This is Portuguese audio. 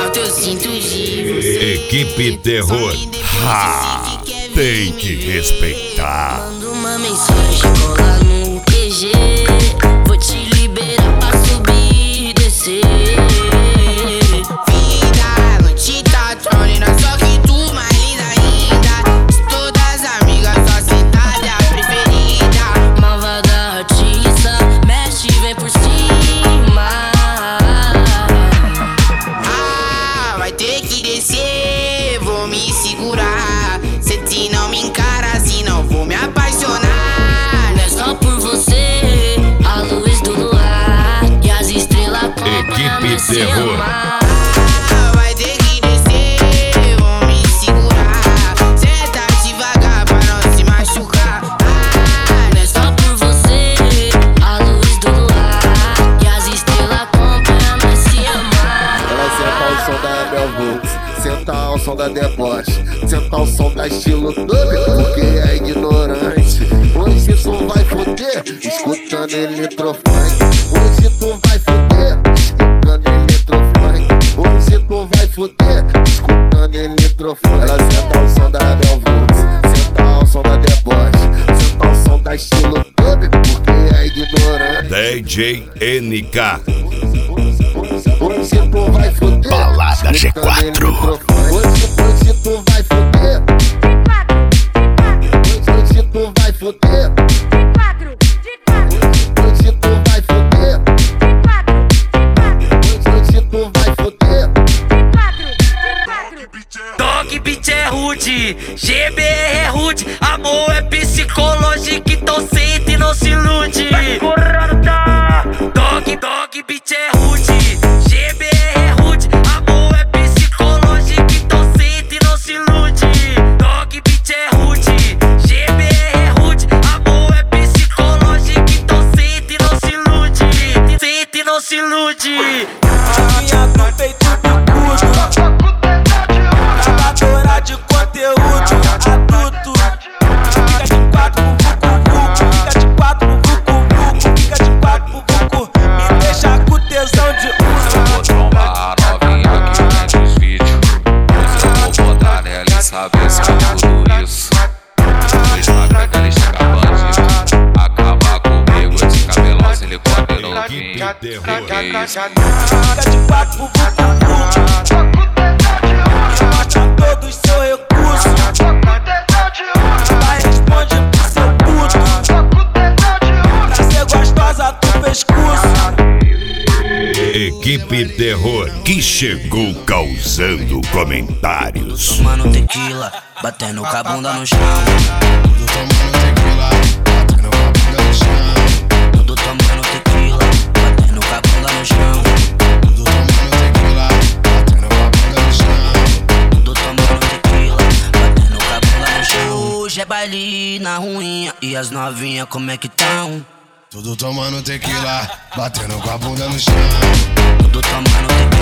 quarto eu sinto de você. Equipe Terror, tem que respeitar. Manda uma mensagem, cola no QG. Vou te liberar pra subir e descer. Vida, noite tá trolling, só que tu mais linda ainda. De todas as amigas, só sentada é a preferida. Malvada artista, mexe e vem por cima. Vai ter que descer, vou me segurar. Se não me encara, se não vou me apaixonar. Não é só por você, a luz do luar e as estrelas Equipe Terror. Vai ter que descer, vou me segurar. Senta devagar pra não se machucar. Não é só por você, a luz do luar e as estrelas acompanham nós se amar. Ela senta ao som da Bel Volks, senta ao som da deboche, senta ao som da estilo dub, porque é ignorante. Hoje tu vai foder, escutando eletrofunk. Hoje tu vai foder, escutando eletrofunk. Hoje tu vai foder, escutando eletrofunk. Ela senta ao som da Bel Volks, senta ao som da deboche, senta ao som da estilo dub, porque é ignorante. DJ NK. Hoje tu vai foder, Balada G4. Hoje tu vai foder. Hoje tu vai foder. Hoje tu vai foder. Hoje tu vai foder. Dog beat é rude, GBR é rude. Amor é psicológico, então sente e não se ilude. Dog beat é rude, GBR é rude. Amor é psicológico, então sente e não se ilude. Dog beat é rude, GBR é rude. Amor é psicológico, então sente e não se ilude. Sente e não se ilude. Minha no peito bicudo, catadora de conteúdo adulto. Fica de quatro pro vucu, fica de quatro pro vucu, fica de quatro pro vucu. Me deixa com tesão de uso. Vou trombar a novinha que vem dos vídeos. Hoje eu vou botar nela e saber se é tudo isso. No Instagram que ela chega bandido, acaba comigo de cabelão, silicone novinho. Que isso? Fica de quatro pro vucu, me mostra todo o seu recurso. Vai responde pro seu puto, pra ser gostosa do pescoço. Equipe Terror, que chegou causando comentários. Tomando tequila, batendo com a bunda no chão. Tudo tomando tequila, batendo com a bunda no chão. Tudo tomando tequila, batendo com a bunda no chão. Tudo tomando tequila, batendo com a bunda no chão. Tudo tomando tequila, batendo com a bunda no chão. Hoje é baile na ruinha e as novinhas como é que tão? Tudo tomando tequila, batendo com a bunda no chão. Tudo tomando tequila.